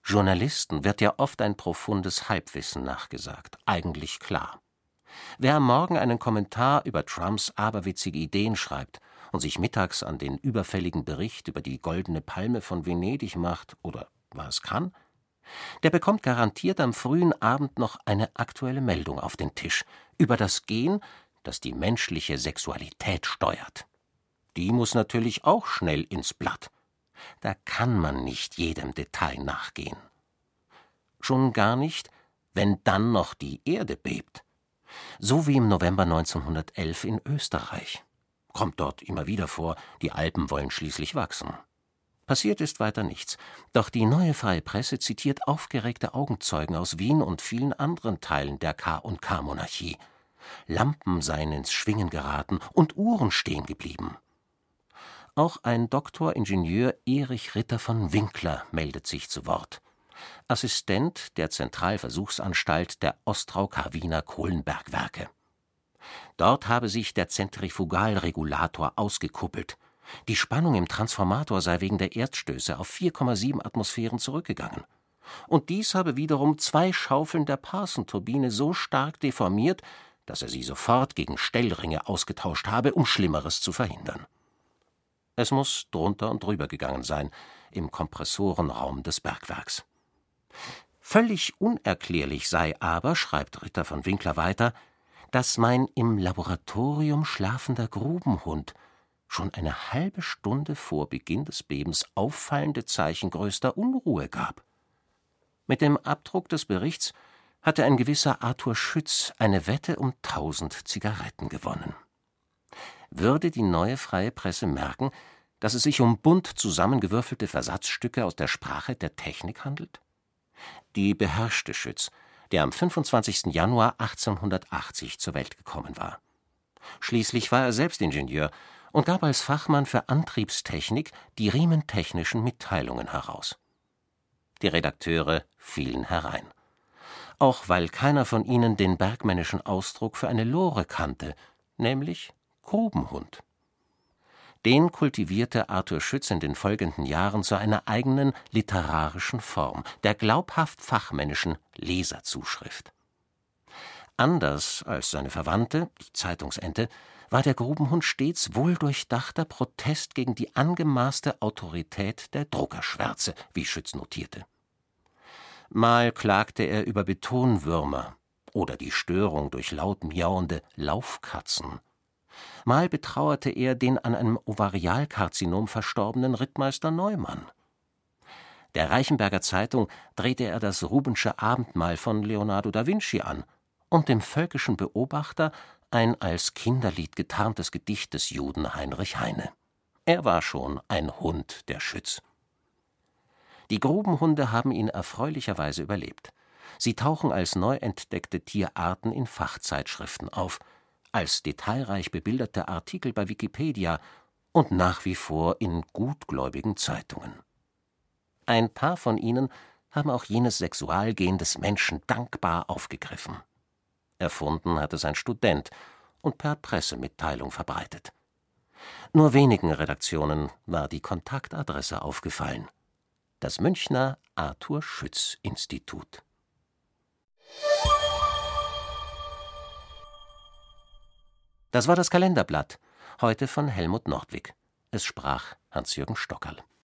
Journalisten wird ja oft ein profundes Halbwissen nachgesagt, eigentlich klar. Wer am Morgen einen Kommentar über Trumps aberwitzige Ideen schreibt und sich mittags an den überfälligen Bericht über die Goldene Palme von Venedig macht oder was kann, der bekommt garantiert am frühen Abend noch eine aktuelle Meldung auf den Tisch über das Gen, das die menschliche Sexualität steuert. Die muss natürlich auch schnell ins Blatt. Da kann man nicht jedem Detail nachgehen. Schon gar nicht, wenn dann noch die Erde bebt. So wie im November 1911 in Österreich. Kommt dort immer wieder vor, die Alpen wollen schließlich wachsen. Passiert ist weiter nichts, doch die Neue Freie Presse zitiert aufgeregte Augenzeugen aus Wien und vielen anderen Teilen der K&K-Monarchie. Lampen seien ins Schwingen geraten und Uhren stehen geblieben. Auch ein Doktor-Ingenieur Erich Ritter von Winkler meldet sich zu Wort. Assistent der Zentralversuchsanstalt der Ostrau-Karwiner Kohlenbergwerke. Dort habe sich der Zentrifugalregulator ausgekuppelt. Die Spannung im Transformator sei wegen der Erdstöße auf 4,7 Atmosphären zurückgegangen. Und dies habe wiederum 2 Schaufeln der Parson-Turbine so stark deformiert, dass er sie sofort gegen Stellringe ausgetauscht habe, um Schlimmeres zu verhindern. Es muss drunter und drüber gegangen sein, im Kompressorenraum des Bergwerks. Völlig unerklärlich sei aber, schreibt Ritter von Winkler weiter, dass mein im Laboratorium schlafender Grubenhund schon eine halbe Stunde vor Beginn des Bebens auffallende Zeichen größter Unruhe gab. Mit dem Abdruck des Berichts hatte ein gewisser Arthur Schütz eine Wette um 1000 Zigaretten gewonnen. Würde die Neue Freie Presse merken, dass es sich um bunt zusammengewürfelte Versatzstücke aus der Sprache der Technik handelt? Die beherrschte Schütz, der am 25. Januar 1880 zur Welt gekommen war. Schließlich war er selbst Ingenieur und gab als Fachmann für Antriebstechnik die riementechnischen Mitteilungen heraus. Die Redakteure fielen herein. Auch weil keiner von ihnen den bergmännischen Ausdruck für eine Lore kannte, nämlich Grubenhund. Den kultivierte Arthur Schütz in den folgenden Jahren zu einer eigenen literarischen Form, der glaubhaft fachmännischen Leserzuschrift. Anders als seine Verwandte, die Zeitungsente, war der Grubenhund stets wohldurchdachter Protest gegen die angemaßte Autorität der Druckerschwärze, wie Schütz notierte. Mal klagte er über Betonwürmer oder die Störung durch laut miauende Laufkatzen. Mal betrauerte er den an einem Ovarialkarzinom verstorbenen Rittmeister Neumann. Der Reichenberger Zeitung drehte er das Rubensche Abendmahl von Leonardo da Vinci an und dem Völkischen Beobachter ein als Kinderlied getarntes Gedicht des Juden Heinrich Heine. Er war schon ein Hund, der Schütz. Die Grubenhunde haben ihn erfreulicherweise überlebt. Sie tauchen als neu entdeckte Tierarten in Fachzeitschriften auf, als detailreich bebilderte Artikel bei Wikipedia und nach wie vor in gutgläubigen Zeitungen. Ein paar von ihnen haben auch jenes Sexualgen des Menschen dankbar aufgegriffen. Erfunden hat es ein Student und per Pressemitteilung verbreitet. Nur wenigen Redaktionen war die Kontaktadresse aufgefallen: das Münchner Arthur-Schütz-Institut. Das war das Kalenderblatt, heute von Helmut Nordwig. Es sprach Hans-Jürgen Stockerl.